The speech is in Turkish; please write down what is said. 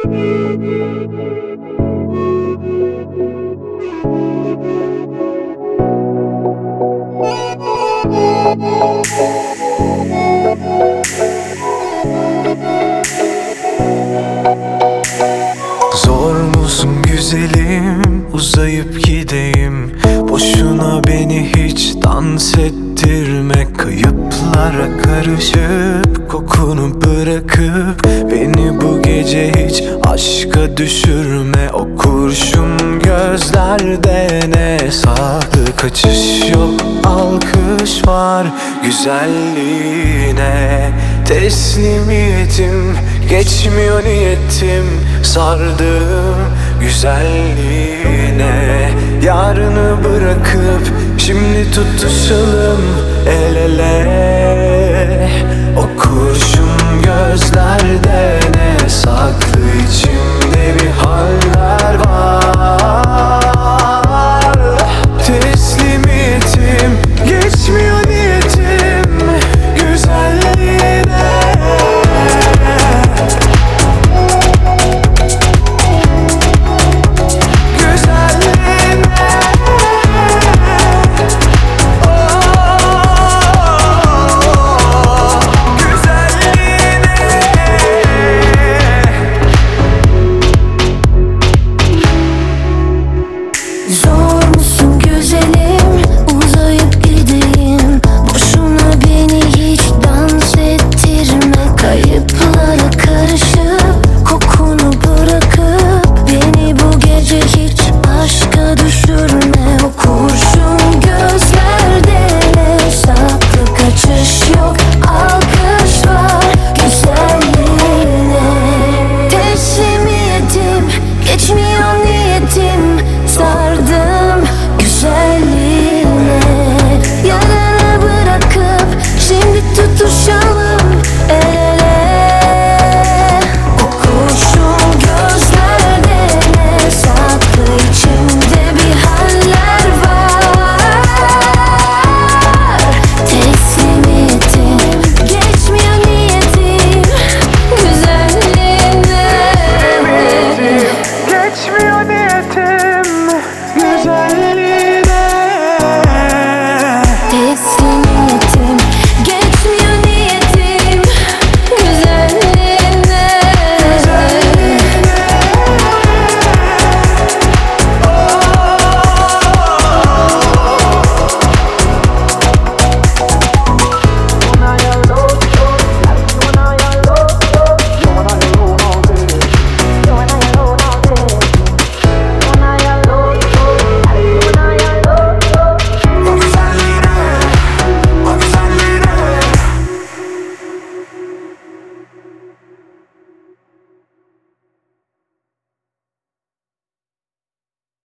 Zor musun güzelim, uzayıp gideyim. Boşuna beni hiç dans ettirme. Kayıplara karışıp kokunu bırakıp beni bu gece hiç aşka düşürme. O kurşun gözlerde ne saklı kaçış yok, alkış var güzelliğine. Teslimiyetim geçmiyor niyetim, sardım güzelliğine. Yarını bırakıp şimdi tutuşalım el ele. O kurşun gözlerde ne